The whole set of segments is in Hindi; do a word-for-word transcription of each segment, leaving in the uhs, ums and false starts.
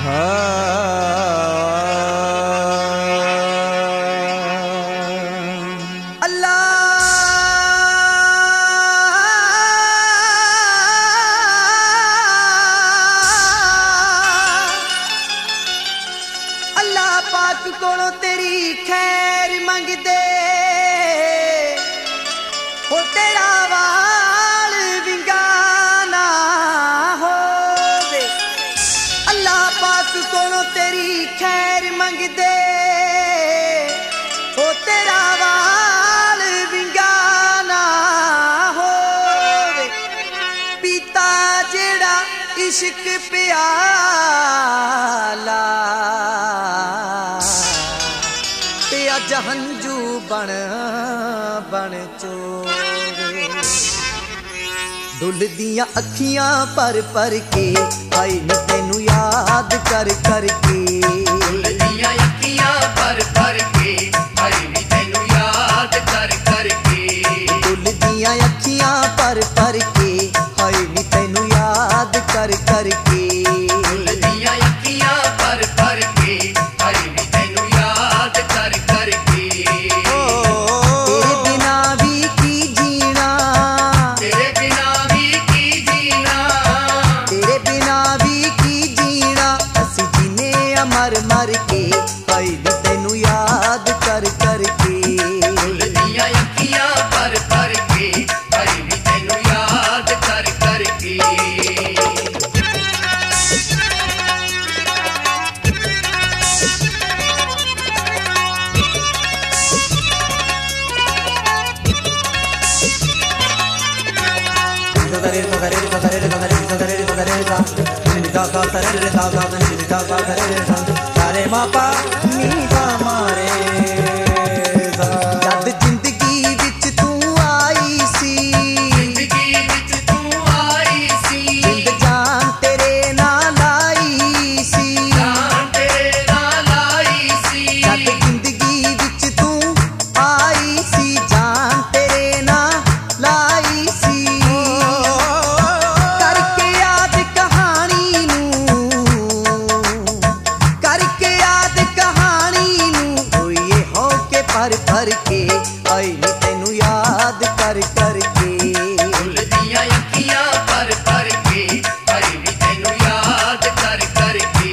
कोलों तेरी खैर मंगदे हो तेरा वाल विंगाना होवे। अल्लाह पाक कोलों तेरी खैर मंगदे हो तेरा वाल विंगाना होवे। पीता जेड़ा इश्क प्याला अज हंजू बन बन चोवे। डुल दियां अखियां पर पर के आई नी तेनू याद कर कर के। डुल दियां अखियां पर पर के आई नी तेनू याद कर कर के। डुल दियां अखियां पर पर के आई नी तेनू याद कर कर के। डुल दियां अखियां पर पर के आई नी तेनू याद कर कर के। तेरे बिना भी की जीना, तेरे बिना भी की जीना, तेरे बिना भी की जीना। असी जीने मर मर के आई नी तेनू याद कर कर के। डुल दियां अखियां पर पर के आई नी तेनू याद कर कर के। जद जिंदगी विच तू आई सी, जिंदगी विच तू आई सी, जिंद जान तेरे नाल आई सी। जान तेरे नाल आई सी। जद जिंदगी विच तू आई सी, जान तेरे नाल आई सी। करके याद कहानी नू, करके याद कहानी नू होइए हो के पर पर के आई नी तेनू याद कर कर के। डुल दियां अखियां पर पर के आई नी तेनू याद कर कर के।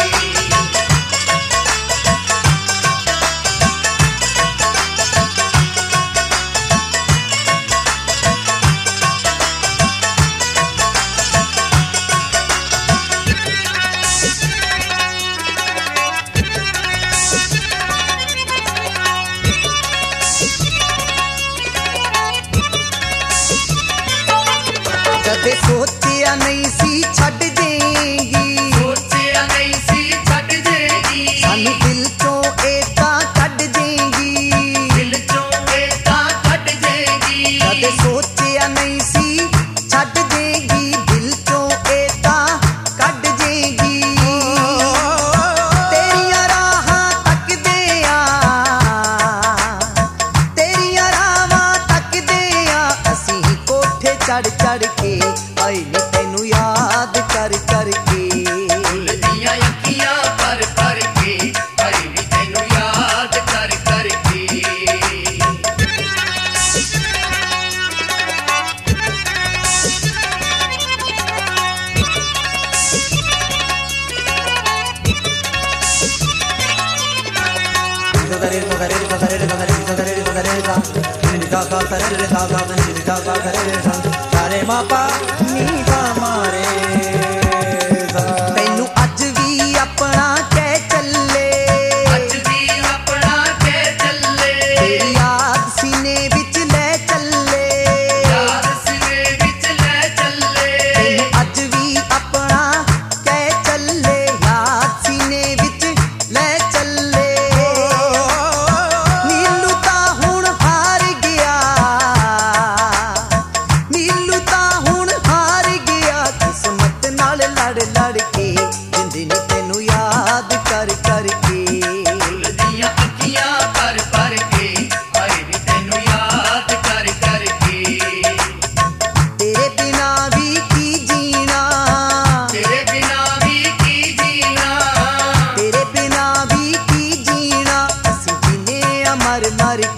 कदे सोचिया नहीं सी छड़ देगी, सोचिया नहीं सी छड़ देगी, सानू दिल चों एता कढ देगी। दिल चों एता कट देगी। कदे सोचिया नहीं सी छड़ देगी, दिल चों एता कढ देगी। तेरियां राहां तकदे आ, तेरियां राहां तकदे आ असीं कोठे चढ़ चढ़ के आई नी तेनू याद कर कर के। डुल दियां अखियां पर पर के आई नी तेनू याद कर कर के। तैनू अज भी अपना कह चले, अज भी अपना के चले, तेरी याद सीने विच ले चले। याद सिरे विच ले चले। तैनू अज भी अपना कह चले, याद सीने विच ले चले। नीलू तां हुण हार गया, नीलू तां हुण हार मर मर